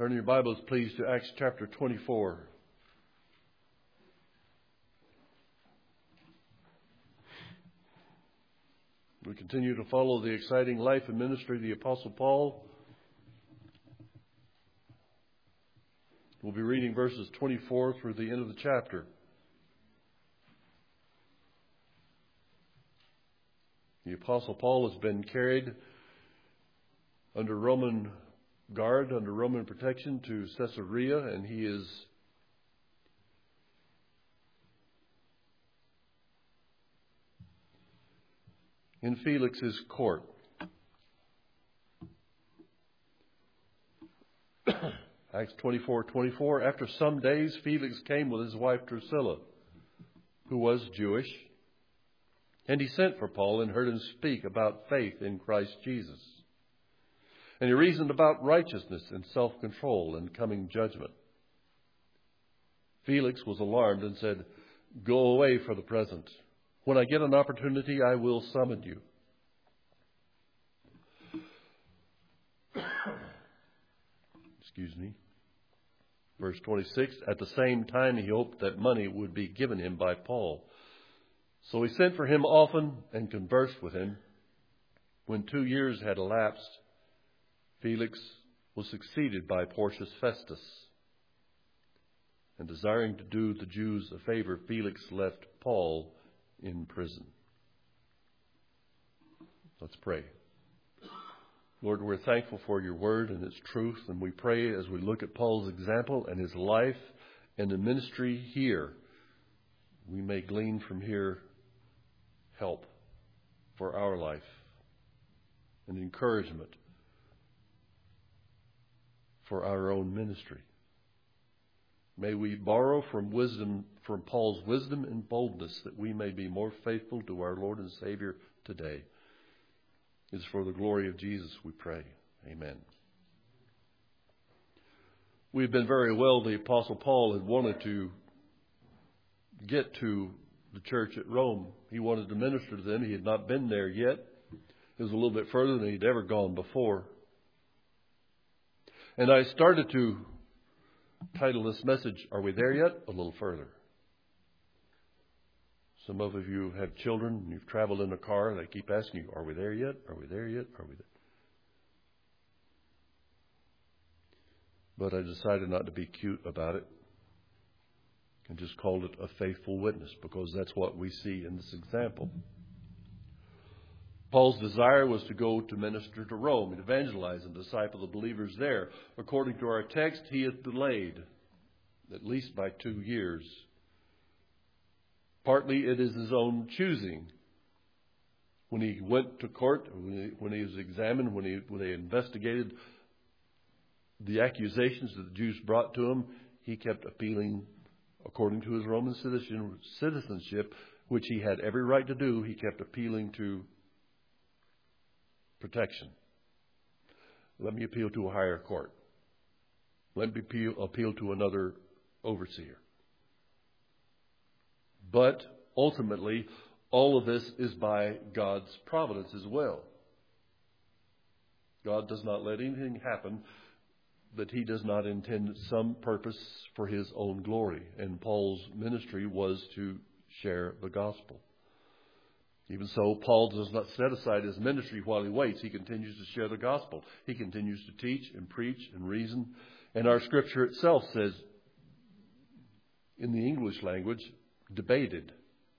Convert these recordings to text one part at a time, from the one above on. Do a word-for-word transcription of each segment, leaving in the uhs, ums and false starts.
Turn your Bibles, please, to Acts chapter twenty-four. We continue to follow the exciting life and ministry of the Apostle Paul. We'll be reading verses twenty-four through the end of the chapter. The Apostle Paul has been carried under Roman guard, under Roman protection to Caesarea, and he is in Felix's court. Acts twenty-four twenty-four. After some days, Felix came with his wife Drusilla, who was Jewish, and he sent for Paul and heard him speak about faith in Christ Jesus. And he reasoned about righteousness and self-control and coming judgment. Felix was alarmed and said, "Go away for the present. When I get an opportunity, I will summon you." Excuse me. Verse twenty-six, at the same time he hoped that money would be given him by Paul. So he sent for him often and conversed with him. When two years had elapsed, Felix was succeeded by Porcius Festus. And desiring to do the Jews a favor, Felix left Paul in prison. Let's pray. Lord, we're thankful for your word and its truth, and we pray as we look at Paul's example and his life and the ministry here, we may glean from here help for our life and encouragement for our own ministry. May we borrow from wisdom, from Paul's wisdom and boldness, that we may be more faithful to our Lord and Savior today. It's for the glory of Jesus we pray. Amen. We've been very well. The Apostle Paul had wanted to get to the church at Rome. He wanted to minister to them. He had not been there yet. It was a little bit further than he'd ever gone before. And I started to title this message, Are We There Yet? A little further. Some of you have children, you've traveled in a car, and they keep asking you, are we there yet? Are we there yet? Are we there? But I decided not to be cute about it and just called it a faithful witness, because that's what we see in this example. Paul's desire was to go to minister to Rome and evangelize and disciple the believers there. According to our text, he is delayed at least by two years. Partly it is his own choosing. When he went to court, when he, when he was examined, when, he, when they investigated the accusations that the Jews brought to him, he kept appealing, according to his Roman citizen, citizenship, which he had every right to do. He kept appealing to protection. Let me appeal to a higher court. Let me appeal, appeal to another overseer. But ultimately, all of this is by God's providence as well. God does not let anything happen that he does not intend some purpose for his own glory. And Paul's ministry was to share the gospel. Even so, Paul does not set aside his ministry while he waits. He continues to share the gospel. He continues to teach and preach and reason. And our scripture itself says, in the English language, debated.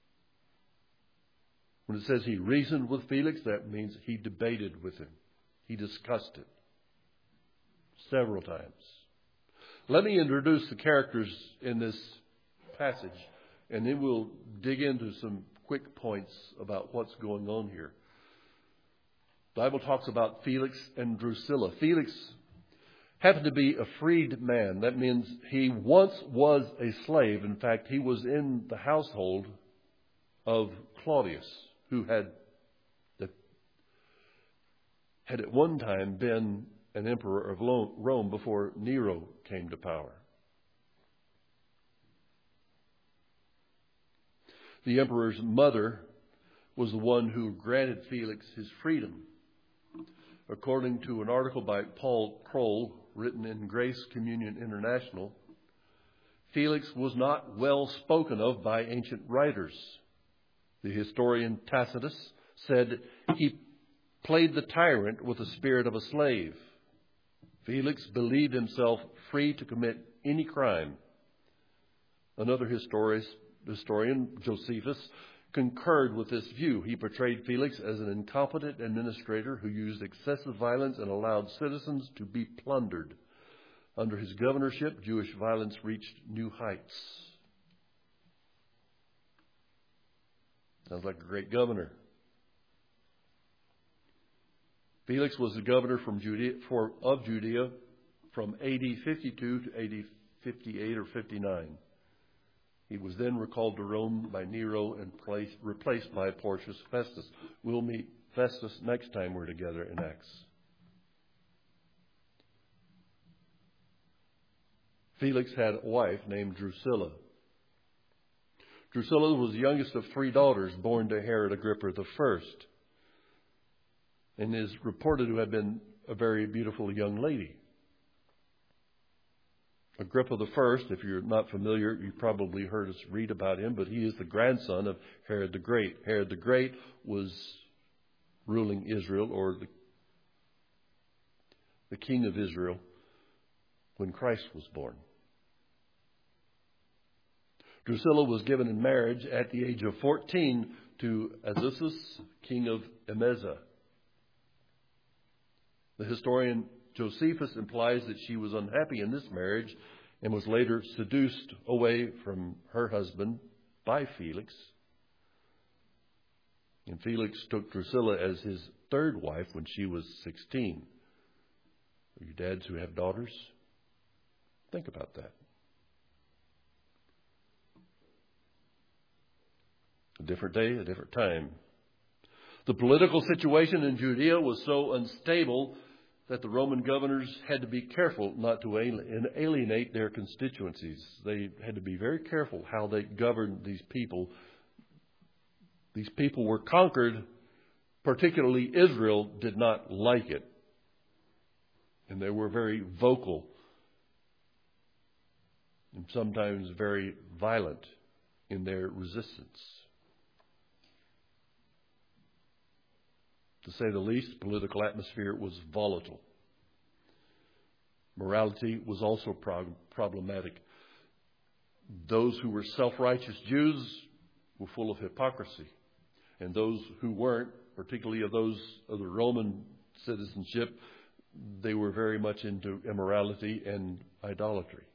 When it says he reasoned with Felix, that means he debated with him. He discussed it several times. Let me introduce the characters in this passage, and then we'll dig into some quick points about what's going on here. The Bible talks about Felix and Drusilla. Felix happened to be a freed man. That means he once was a slave. In fact, he was in the household of Claudius, who had, had at one time been an emperor of Rome before Nero came to power. The emperor's mother was the one who granted Felix his freedom. according to an article by Paul Kroll, written in Grace Communion International, Felix was not well spoken of by ancient writers. The historian Tacitus said he played the tyrant with the spirit of a slave. Felix believed himself free to commit any crime. Another historian, historian, Josephus, concurred with this view. He portrayed Felix as an incompetent administrator who used excessive violence and allowed citizens to be plundered. Under his governorship, Jewish violence reached new heights. Sounds like a great governor. Felix was the governor from Judea, for, of Judea from A D fifty-two to A D fifty-eight or fifty-nine. He was then recalled to Rome by Nero and placed, replaced by Porcius Festus. We'll meet Festus next time we're together in Acts. Felix had a wife named Drusilla. Drusilla was the youngest of three daughters born to Herod Agrippa the First, and is reported to have been a very beautiful young lady. Agrippa the First, if you're not familiar, you probably heard us read about him, but he is the grandson of Herod the Great. Herod the Great was ruling Israel, or the, the king of Israel, when Christ was born. Drusilla was given in marriage at the age of fourteen to Azusus, king of Emesa. The historian Josephus implies that she was unhappy in this marriage and was later seduced away from her husband by Felix. And Felix took Drusilla as his third wife when she was sixteen. For you dads who have daughters, think about that. A different day, a different time. The political situation in Judea was so unstable that the Roman governors had to be careful not to alienate their constituencies. They had to be very careful how they governed these people. These people were conquered, particularly Israel did not like it. And they were very vocal and sometimes very violent in their resistance. To say the least, the political atmosphere was volatile. Morality was also pro- problematic. Those who were self-righteous Jews were full of hypocrisy. And those who weren't, particularly of those of the Roman citizenship, they were very much into immorality and idolatry.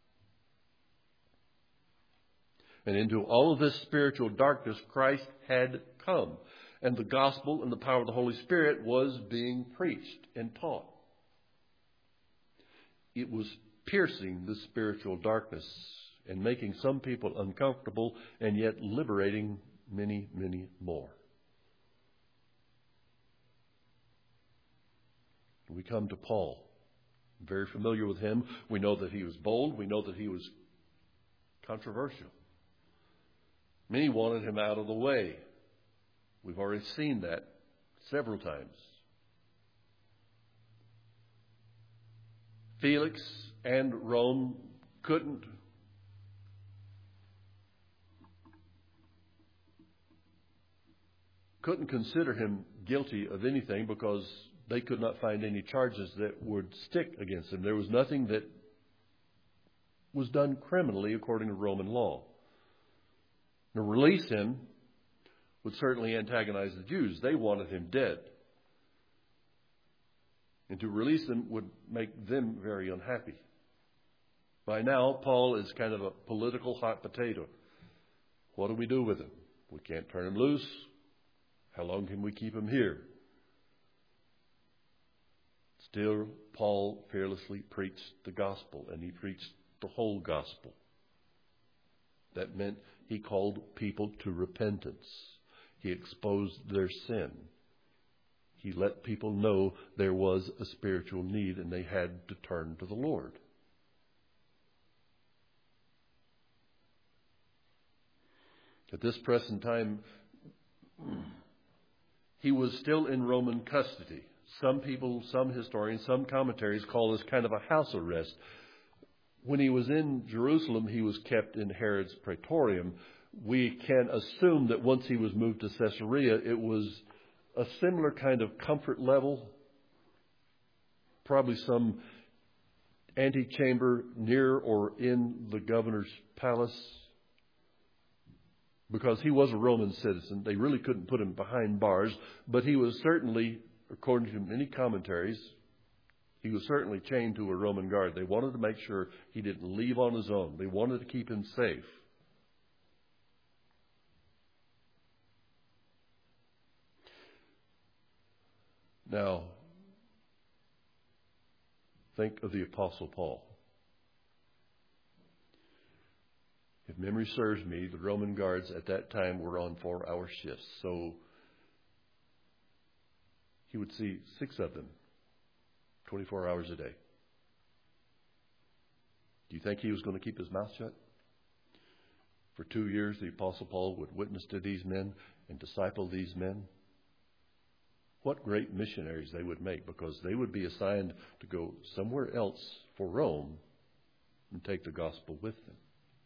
And into all of this spiritual darkness, Christ had come. And the gospel and the power of the Holy Spirit was being preached and taught. It was piercing the spiritual darkness and making some people uncomfortable and yet liberating many, many more. We come to Paul. Very familiar with him. We know that he was bold. We know that he was controversial. Many wanted him out of the way. We've already seen that several times. Felix and Rome couldn't couldn't consider him guilty of anything because they could not find any charges that would stick against him. There was nothing that was done criminally according to Roman law. To release him would certainly antagonize the Jews. They wanted him dead. And to release him would make them very unhappy. By now, Paul is kind of a political hot potato. What do we do with him? We can't turn him loose. How long can we keep him here? Still, Paul fearlessly preached the gospel, and he preached the whole gospel. That meant he called people to repentance. He exposed their sin. He let people know there was a spiritual need and they had to turn to the Lord. At this present time, he was still in Roman custody. some people, some historians, some commentaries call this kind of a house arrest. When he was in Jerusalem, he was kept in Herod's praetorium. We can assume that once he was moved to Caesarea, it was a similar kind of comfort level, probably some antechamber near or in the governor's palace, because he was a Roman citizen. They really couldn't put him behind bars, but he was certainly, according to many commentaries, he was certainly chained to a Roman guard. They wanted to make sure he didn't leave on his own. They wanted to keep him safe. Now, think of the Apostle Paul. If memory serves me, the Roman guards at that time were on four-hour shifts. So he would see six of them, twenty-four hours a day. Do you think he was going to keep his mouth shut? For two years, the Apostle Paul would witness to these men and disciple these men. What great missionaries they would make, because they would be assigned to go somewhere else for Rome and take the gospel with them.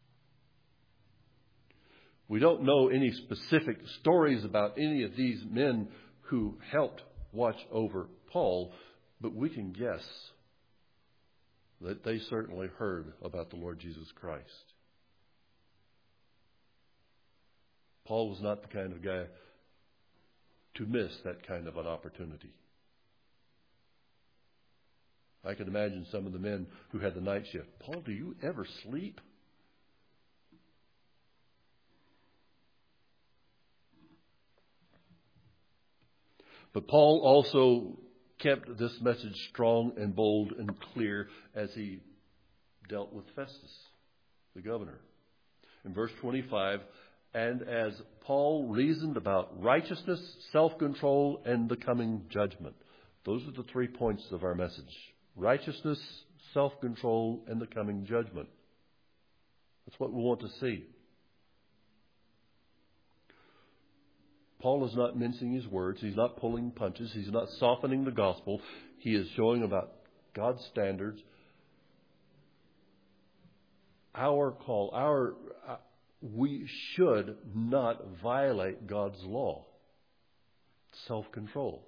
We don't know any specific stories about any of these men who helped watch over Paul, but we can guess that they certainly heard about the Lord Jesus Christ. Paul was not the kind of guy to miss that kind of an opportunity. I can imagine some of the men who had the night shift. Paul, do you ever sleep? But Paul also kept this message strong and bold and clear as he dealt with Festus, the governor. In verse twenty-five, and as Paul reasoned about righteousness, self-control, and the coming judgment. Those are the three points of our message. Righteousness, self-control, and the coming judgment. That's what we want to see. Paul is not mincing his words. He's not pulling punches. He's not softening the gospel. He is showing about God's standards. Our call, our uh, we should not violate God's law. Self-control.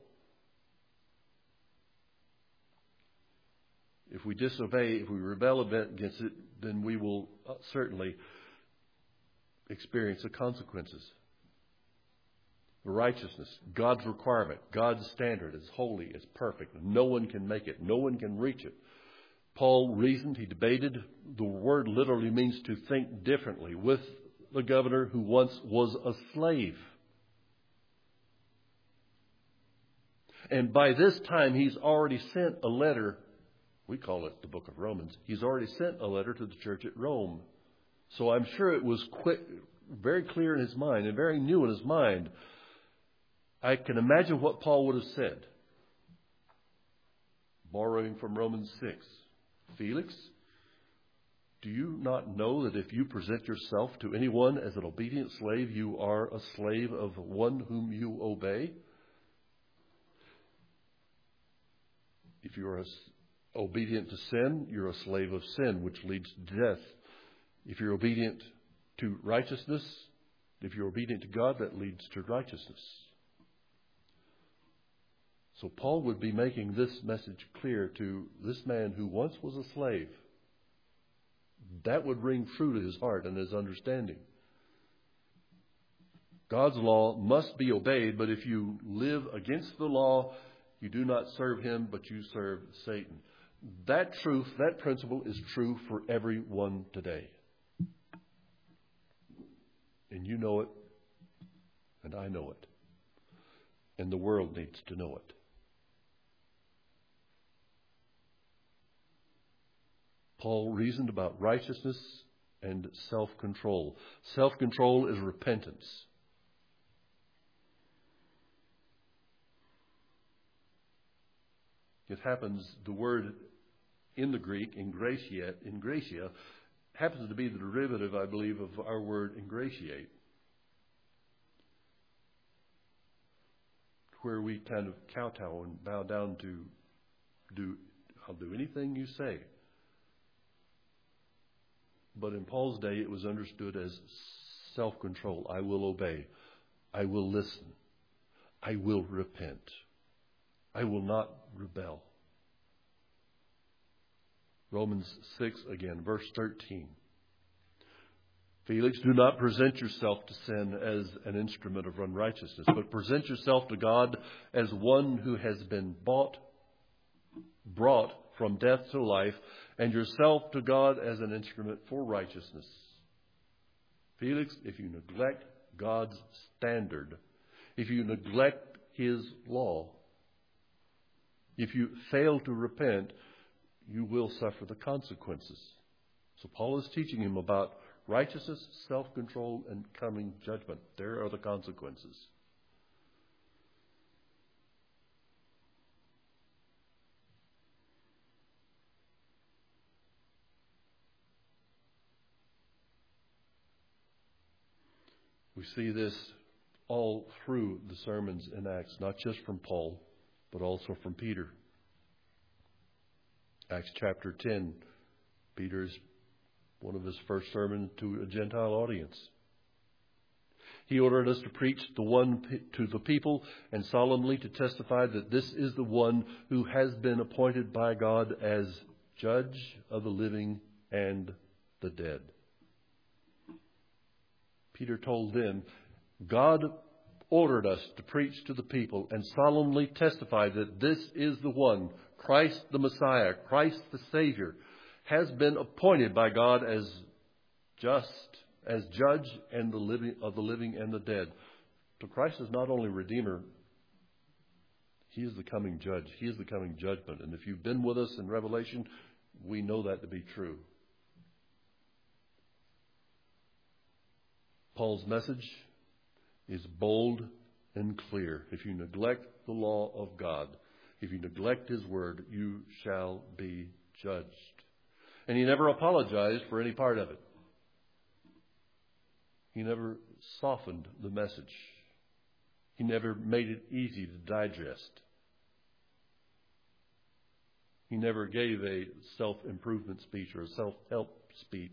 If we disobey, if we rebel a bit against it, then we will certainly experience the consequences. Righteousness, God's requirement, God's standard is holy, is perfect. No one can make it. No one can reach it. Paul reasoned, he debated. The word literally means to think differently with the governor who once was a slave. And by this time, he's already sent a letter. We call it the book of Romans. He's already sent a letter to the church at Rome. So I'm sure it was quick, very clear in his mind and very new in his mind. I can imagine what Paul would have said. Borrowing from Romans six. Felix, do you not know that if you present yourself to anyone as an obedient slave, you are a slave of one whom you obey? If you are obedient to sin, you're a slave of sin, which leads to death. If you're obedient to righteousness, if you're obedient to God, that leads to righteousness. So Paul would be making this message clear to this man who once was a slave. That would ring true to his heart and his understanding. God's law must be obeyed, but if you live against the law, you do not serve him, but you serve Satan. That truth, that principle is true for everyone today. And you know it, and I know it. And the world needs to know it. Paul reasoned about righteousness and self-control. Self-control is repentance. It happens, the word in the Greek, ingratiate, ingratia, happens to be the derivative, I believe, of our word ingratiate, where we kind of kowtow and bow down to do, I'll do anything you say. But in Paul's day, it was understood as self-control. I will obey. I will listen. I will repent. I will not rebel. Romans six again, verse thirteen. Felix, do not present yourself to sin as an instrument of unrighteousness, but present yourself to God as one who has been bought, brought from death to life, and yourself to God as an instrument for righteousness. Felix, if you neglect God's standard, if you neglect His law, if you fail to repent, you will suffer the consequences. So Paul is teaching him about righteousness, self-control, and coming judgment. There are the consequences. We see this all through the sermons in Acts, not just from Paul, but also from Peter. Acts chapter ten, Peter's one of his first sermons to a Gentile audience. He ordered us to preach the one to the people and solemnly to testify that this is the one who has been appointed by God as judge of the living and the dead. Peter told them, God ordered us to preach to the people and solemnly testify that this is the one, Christ the Messiah, Christ the Savior, has been appointed by God as just, as judge and the living, of the living and the dead. So Christ is not only Redeemer, He is the coming judge. He is the coming judgment. And if you've been with us in Revelation, we know that to be true. Paul's message is bold and clear. If you neglect the law of God, if you neglect His word, you shall be judged. And he never apologized for any part of it. He never softened the message. He never made it easy to digest. He never gave a self-improvement speech or a self-help speech.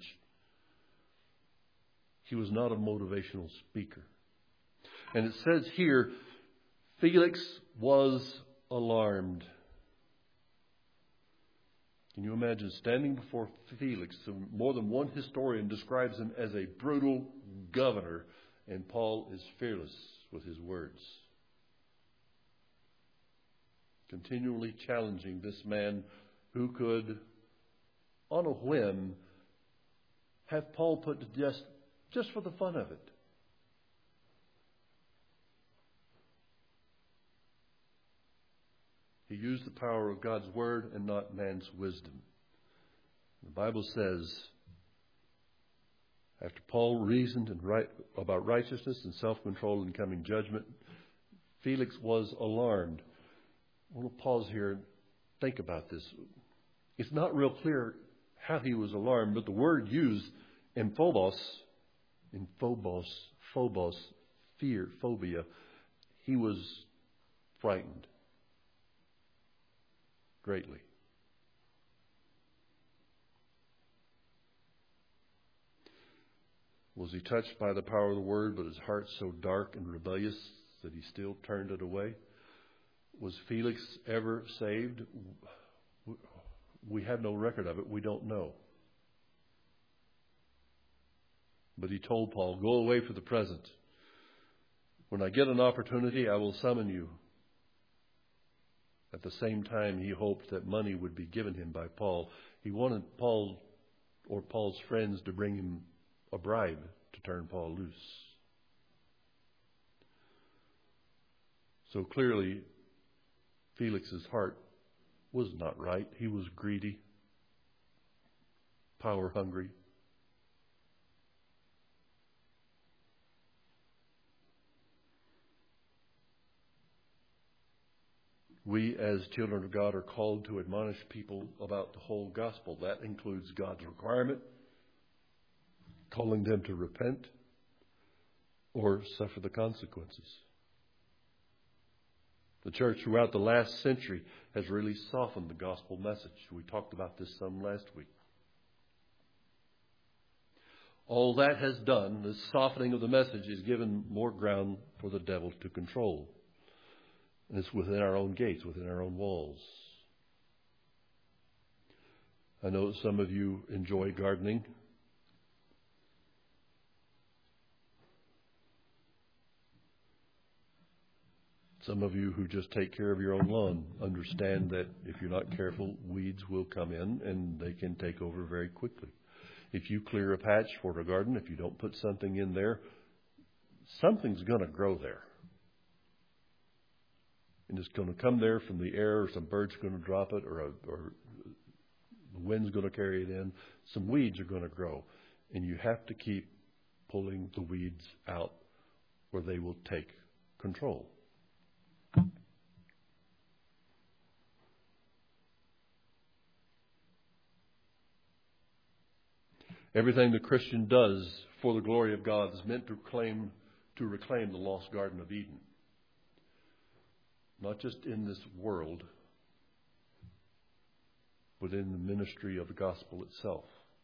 He was not a motivational speaker. And it says here, Felix was alarmed. Can you imagine standing before Felix? More than one historian describes him as a brutal governor, and Paul is fearless with his words, continually challenging this man who could, on a whim, have Paul put to death just for the fun of it. He used the power of God's word and not man's wisdom. The Bible says, after Paul reasoned and right, about righteousness and self-control and coming judgment, Felix was alarmed. I want to pause here and think about this. It's not real clear how he was alarmed, but the word used in phobos, in phobos, phobos, fear, phobia, he was frightened greatly. Was he touched by the power of the word, but his heart so dark and rebellious that he still turned it away? Was Felix ever saved? We have no record of it. We don't know. But he told Paul, go away for the present. When I get an opportunity, I will summon you. At the same time, he hoped that money would be given him by Paul. He wanted Paul or Paul's friends to bring him a bribe to turn Paul loose. So clearly, Felix's heart was not right. He was greedy, power hungry. We, as children of God, are called to admonish people about the whole gospel. That includes God's requirement, calling them to repent or suffer the consequences. The church throughout the last century has really softened the gospel message. We talked about this some last week. All that has done, the softening of the message, is given more ground for the devil to control. And it's within our own gates, within our own walls. I know some of you enjoy gardening. Some of you who just take care of your own lawn understand that if you're not careful, weeds will come in and they can take over very quickly. If you clear a patch for a garden, if you don't put something in there, something's going to grow there. And it's going to come there from the air, or some bird's going to drop it, or, a, or the wind's going to carry it in. Some weeds are going to grow. And you have to keep pulling the weeds out or they will take control. Everything the Christian does for the glory of God is meant to claim, to reclaim the lost Garden of Eden. Not just in this world, but in the ministry of the gospel itself.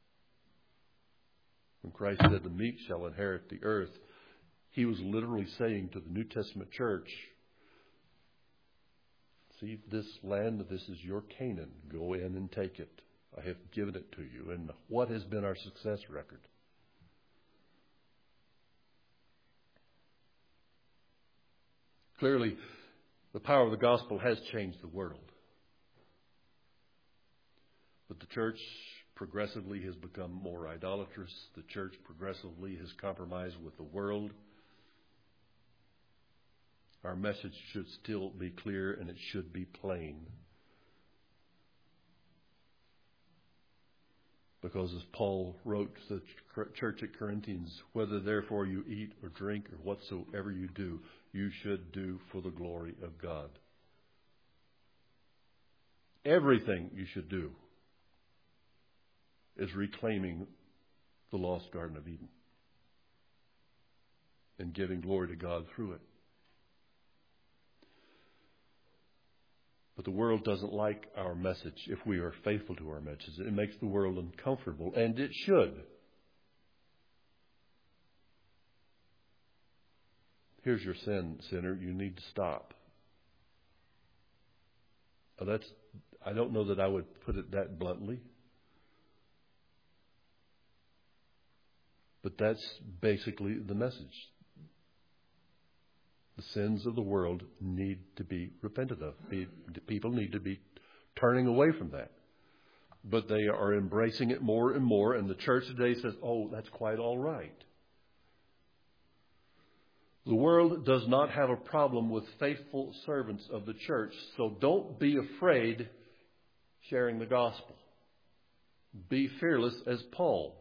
When Christ said the meek shall inherit the earth, he was literally saying to the New Testament church, see, this land, this is your Canaan. Go in and take it. I have given it to you. And what has been our success record? Clearly, the power of the gospel has changed the world. But the church progressively has become more idolatrous. The church progressively has compromised with the world. Our message should still be clear and it should be plain. Because as Paul wrote to the church at Corinthians, whether therefore you eat or drink or whatsoever you do, you should do for the glory of God. Everything you should do is reclaiming the lost Garden of Eden and giving glory to God through it. But the world doesn't like our message if we are faithful to our message. It makes the world uncomfortable, and it should. Here's your sin, sinner. You need to stop. Now that's, I don't know that I would put it that bluntly. But that's basically the message. The sins of the world need to be repented of. People need to be turning away from that. But they are embracing it more and more, and the church today says, oh, that's quite all right. The world does not have a problem with faithful servants of the church, so don't be afraid sharing the gospel. Be fearless as Paul.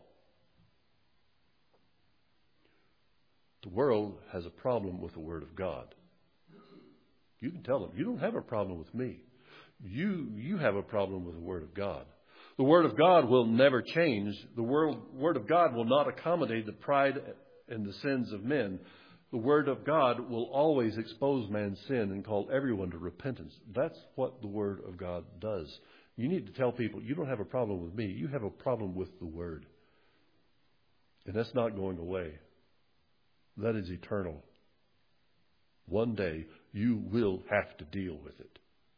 The world has a problem with the Word of God. You can tell them, you don't have a problem with me. You, you have a problem with the Word of God. The Word of God will never change. The Word, Word of God will not accommodate the pride and the sins of men. The Word of God will always expose man's sin and call everyone to repentance. That's what the Word of God does. You need to tell people, you don't have a problem with me. You have a problem with the Word. And that's not going away. That is eternal. One day you will have to deal with it.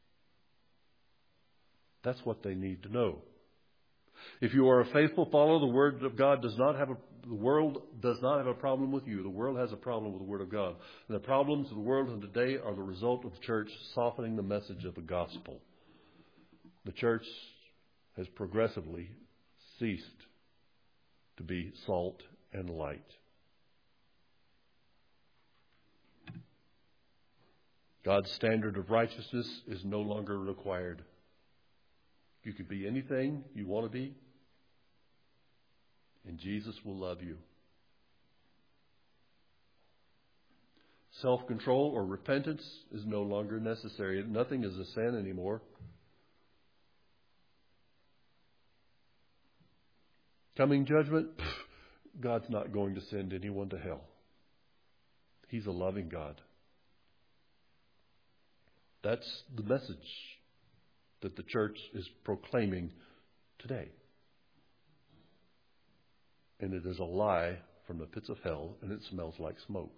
That's what they need to know. If you are a faithful follower, the Word of God does not have a, the world does not have a problem with you. The world has a problem with the Word of God. And the problems of the world of today are the result of the church softening the message of the gospel. The church has progressively ceased to be salt and light. God's standard of righteousness is no longer required. You can be anything you want to be, and Jesus will love you. Self-control or repentance is no longer necessary. Nothing is a sin anymore. Coming judgment, God's not going to send anyone to hell. He's a loving God. That's the message that the church is proclaiming today. And it is a lie from the pits of hell, and it smells like smoke.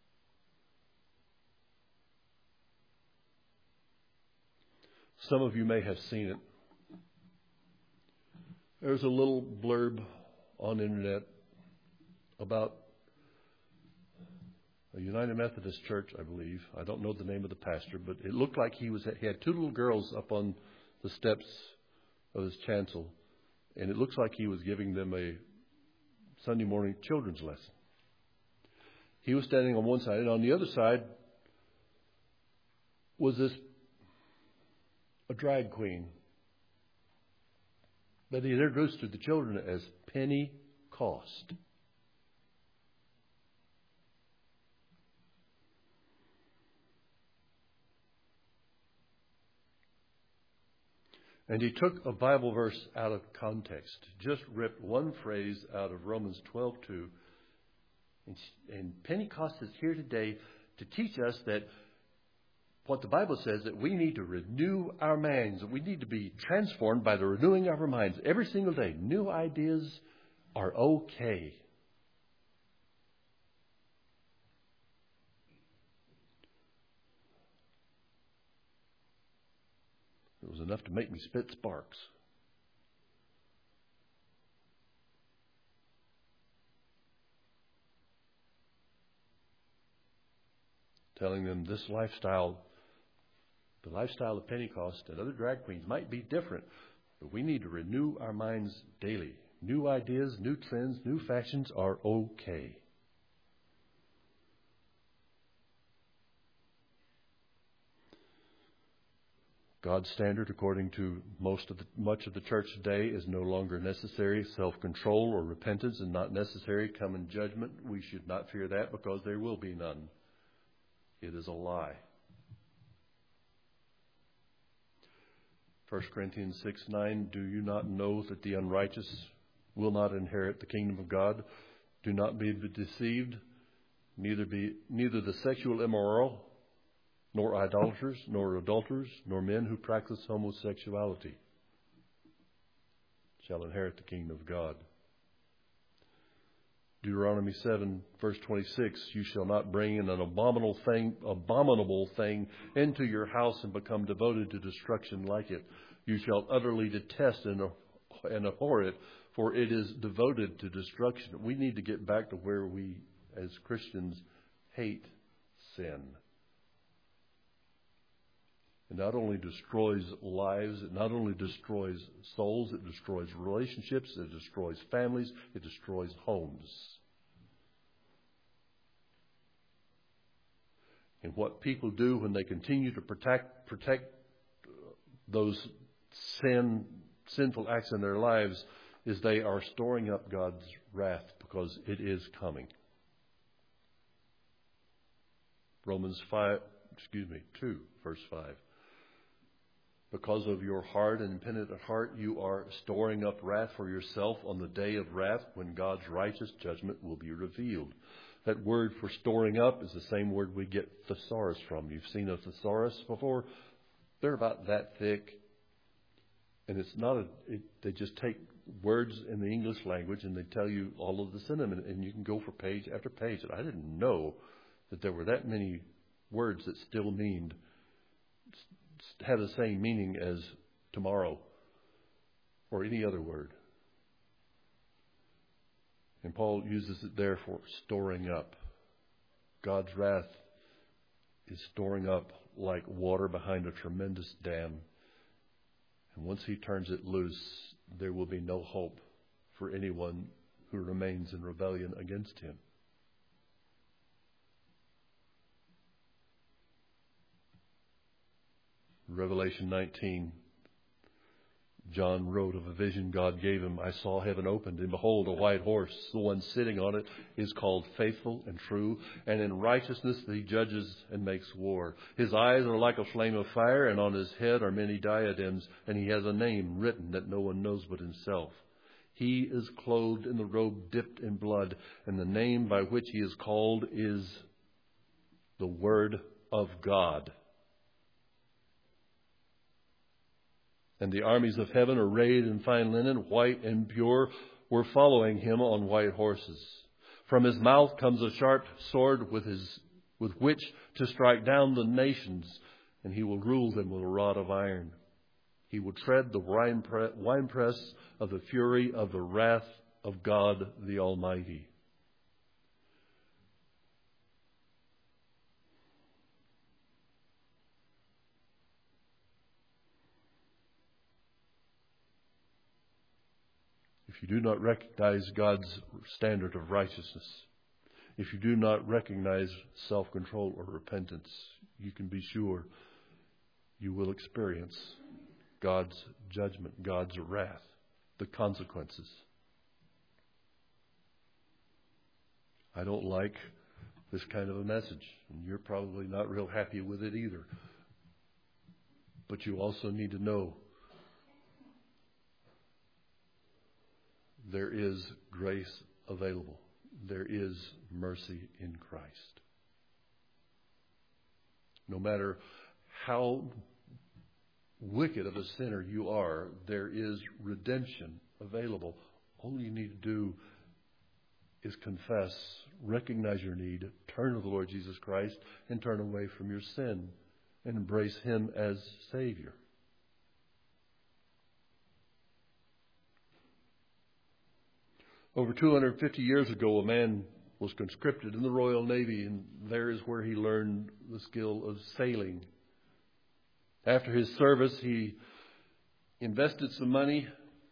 Some of you may have seen it. There's a little blurb on the internet about a United Methodist church, I believe. I don't know the name of the pastor, but it looked like he was he had two little girls up on the steps of his chancel, and it looks like he was giving them a Sunday morning children's lesson. He was standing on one side, and on the other side was this a drag queen that he introduced to the children as Penny Cost. And he took a Bible verse out of context, just ripped one phrase out of Romans twelve two. And, and Pentecost is here today to teach us that what the Bible says, that we need to renew our minds, that we need to be transformed by the renewing of our minds every single day. New ideas are okay. It was enough to make me spit sparks. Telling them this lifestyle, the lifestyle of Pentecost and other drag queens might be different, but we need to renew our minds daily. New ideas, new trends, new fashions are okay. God's standard, according to most of the, much of the church today, is no longer necessary. Self-control or repentance is not necessary. Coming judgment, we should not fear that because there will be none. It is a lie. First Corinthians six nine, do you not know that the unrighteous will not inherit the kingdom of God? Do not be deceived, neither be neither the sexual immoral, nor idolaters, nor adulterers, nor men who practice homosexuality shall inherit the kingdom of God. Deuteronomy seven, verse twenty-six, you shall not bring in an abominable thing, abominable thing into your house and become devoted to destruction like it. You shall utterly detest and, and abhor it, for it is devoted to destruction. We need to get back to where we, as Christians, hate sin. It not only destroys lives, it not only destroys souls, it destroys relationships, it destroys families, it destroys homes. And what people do when they continue to protect protect those sin sinful acts in their lives is they are storing up God's wrath because it is coming. Romans five, excuse me, two, verse five. Because of your hard and impenitent heart, you are storing up wrath for yourself on the day of wrath when God's righteous judgment will be revealed. That word for storing up is the same word we get thesaurus from. You've seen a thesaurus before. They're about that thick. And it's not a, it, they just take words in the English language and they tell you all of the synonyms. And you can go for page after page. And I didn't know that there were that many words that still mean have the same meaning as tomorrow or any other word. And Paul uses it there for storing up. God's wrath is storing up like water behind a tremendous dam. And once he turns it loose, there will be no hope for anyone who remains in rebellion against him. Revelation nineteen, John wrote of a vision God gave him. I saw heaven opened, and behold, a white horse. The one sitting on it is called Faithful and True, and in righteousness he judges and makes war. His eyes are like a flame of fire, and on his head are many diadems, and he has a name written that no one knows but himself. He is clothed in the robe dipped in blood, and the name by which he is called is the Word of God. And the armies of heaven, arrayed in fine linen, white and pure, were following him on white horses. From his mouth comes a sharp sword with his with which to strike down the nations, and he will rule them with a rod of iron. He will tread the winepress of the fury of the wrath of God the Almighty. If you do not recognize God's standard of righteousness, if you do not recognize self-control or repentance, you can be sure you will experience God's judgment, God's wrath, the consequences. I don't like this kind of a message, and you're probably not real happy with it either. But you also need to know there is grace available. There is mercy in Christ. No matter how wicked of a sinner you are, there is redemption available. All you need to do is confess, recognize your need, turn to the Lord Jesus Christ, and turn away from your sin and embrace Him as Savior. Over two hundred fifty years ago, a man was conscripted in the Royal Navy, and there is where he learned the skill of sailing. After his service, he invested some money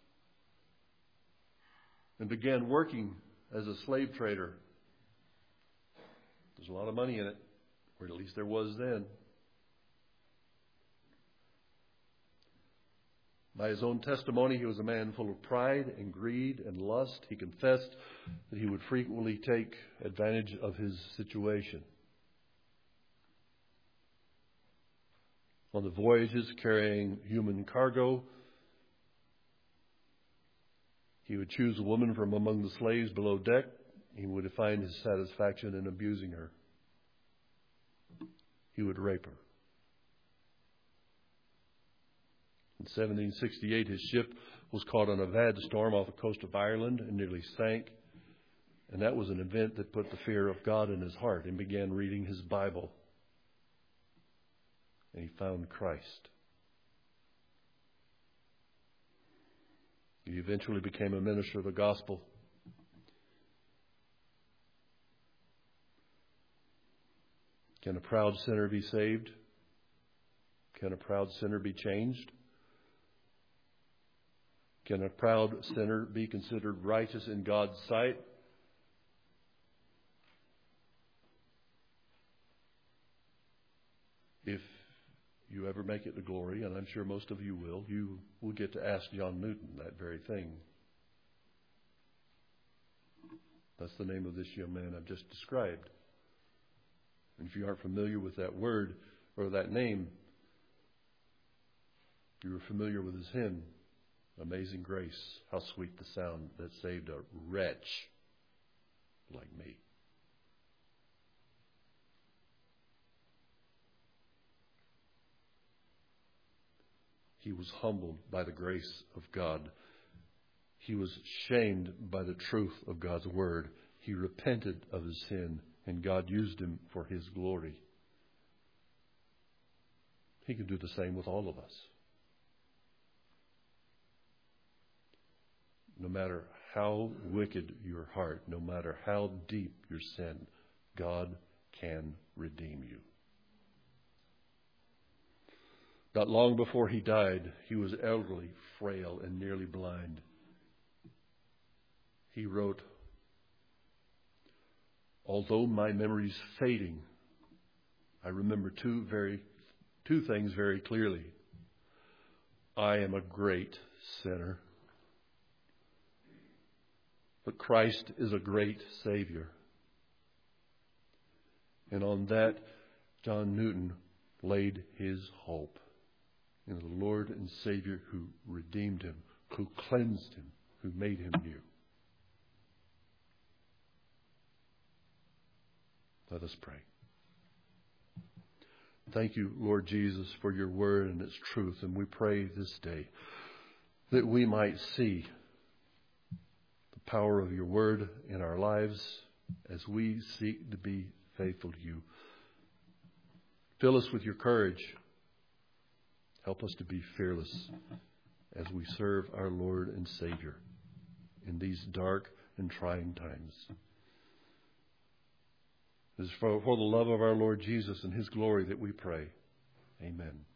and began working as a slave trader. There's a lot of money in it, or at least there was then. By his own testimony, he was a man full of pride and greed and lust. He confessed that he would frequently take advantage of his situation. On the voyages carrying human cargo, he would choose a woman from among the slaves below deck. He would find his satisfaction in abusing her. He would rape her. In seventeen sixty-eight, his ship was caught on a bad storm off the coast of Ireland and nearly sank. And that was an event that put the fear of God in his heart, and began reading his Bible. And he found Christ. He eventually became a minister of the gospel. Can a proud sinner be saved? Can a proud sinner be changed? Can a proud sinner be considered righteous in God's sight? If you ever make it to glory, and I'm sure most of you will, you will get to ask John Newton that very thing. That's the name of this young man I've just described. And if you aren't familiar with that word or that name, you are familiar with his hymn, Amazing Grace, how sweet the sound that saved a wretch like me. He was humbled by the grace of God. He was shamed by the truth of God's word. He repented of his sin, and God used him for his glory. He can do the same with all of us. No matter how wicked your heart, no matter how deep your sin, God can redeem you. Not long before he died, he was elderly, frail, and nearly blind. He wrote, "Although my memory's fading, I remember two very two things very clearly. I am a great sinner, but Christ is a great Savior." And on that, John Newton laid his hope in the Lord and Savior who redeemed him, who cleansed him, who made him new. Let us pray. Thank you, Lord Jesus, for your word and its truth. And we pray this day that we might see the power of your word in our lives as we seek to be faithful to you. Fill us with your courage. Help us to be fearless as we serve our Lord and Savior in these dark and trying times. It is for, for the love of our Lord Jesus and his glory that we pray. Amen.